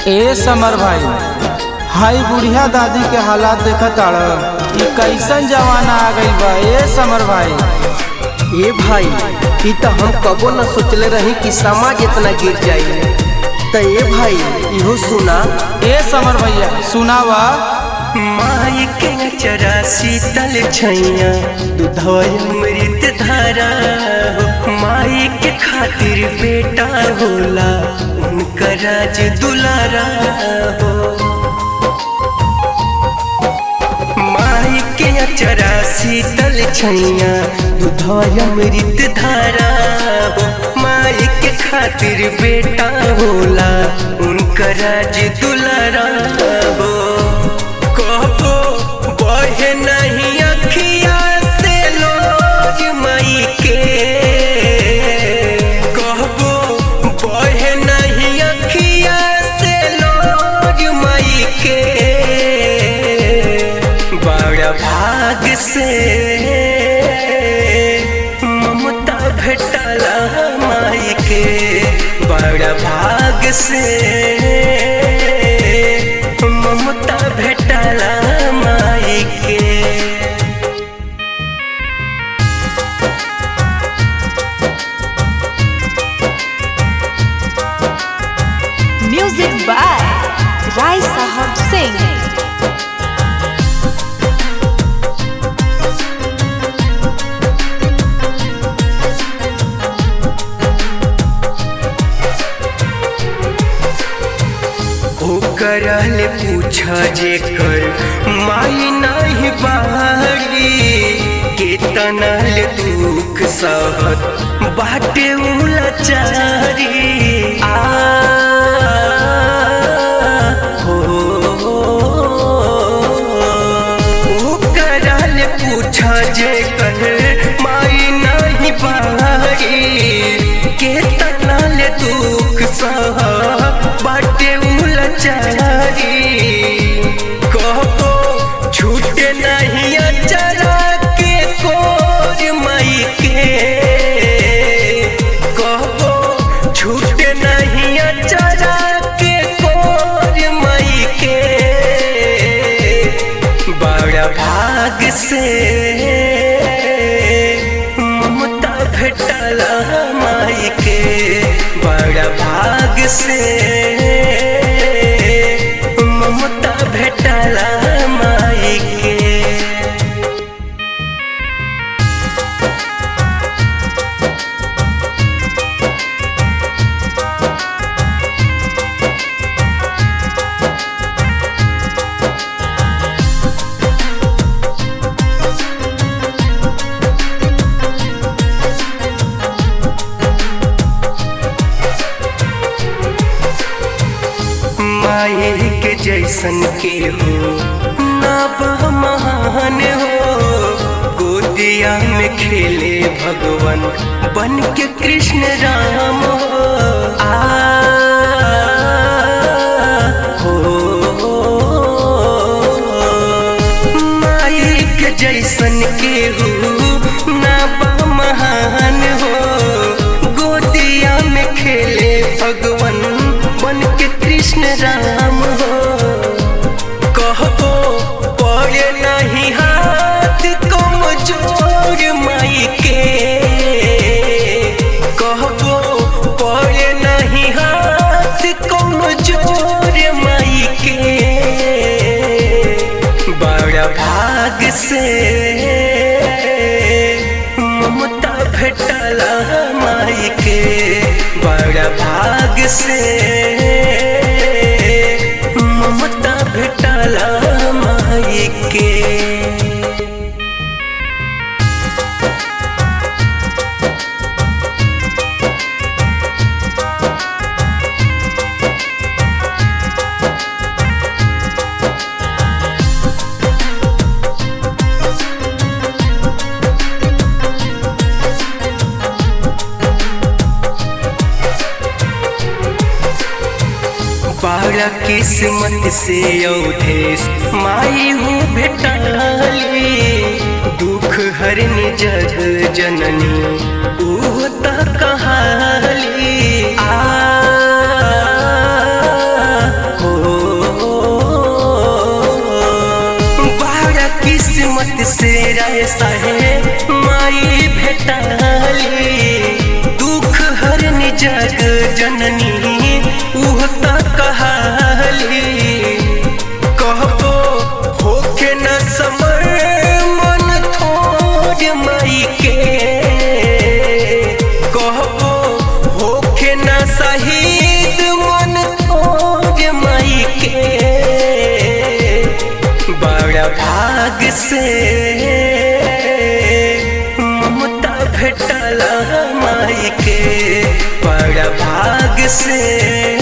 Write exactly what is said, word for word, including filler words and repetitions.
ए समर भाई, हाई बुढ़िया दादी के हालात देखत आड़, ई कैसन जमाना आ गई बा। ए समर भाई, ए भाई ई तो हम कबो न सोचले रही कि समाज इतना गिर जाई। तो ए भाई इहो सुना। ए समर भैया सुनावा। माई के चरा शीतल छैया दूधवा अमृत धारा हो, माई के खातिर बेटा होला उनका राज दुलारा हो। माई के चरा शीतल छैया दूधवा अमृत धारा हो, माई के खातिर बेटा होला उनका राज दुलारा हो। बहे नहीं अखिया से लोज माई के, कहबो बहे नहीं अखिया से लोज माई के। बड़ा भाग से ममता भेटला माई के, बड़ा भाग से ममता भेटला माई के। म्यूजिक बाय राय साहब सिंह। करले पूछा जे कर माई नहीं बाड़ी, केतना ले दुख सहत बाटे उलाचारी। आ हो ओ करले पूछा जे कर माई नहीं बाड़ी, केतना ले दुख सहत बाटे उलाचारी। कहबो छूटे नहीं अचरा के कोर माई के, कहबो छूटे नहीं अचरा के कोर माई के। बड़ा भाग से ममता भेटला माई के, बड़ा भाग से ममता भेटला माई के। माई के जैसन के हो ना महान हो, गोदिया में खेले भगवान बन के कृष्ण राम हो। आ हो माई के जैसन के हो ना महान हो, गोदिया में खेले भगवान बन के कृष्ण राम हो। कहबो पड़े नहीं हाथ कमजोर माई के, कहबो पड़े नहीं हाथ कमजोर माई के। बड़ा भाग से ममता भेटला माई के, बड़ा भाग से ममता भेटला माई के। बड़ा किस्मत से अवधेश माई हो भेटाली, दुख हरनी जग जननी ऊ त कहाली। आ हो भेटाली दुख हरनी जग जननी उह त कहाली कहबो होके न समर मन थोड़ माई के कहबो होके न शहीद मन थोड़ माई के बड़ा भाग से ममता भेटला माई के बड़ा भाग से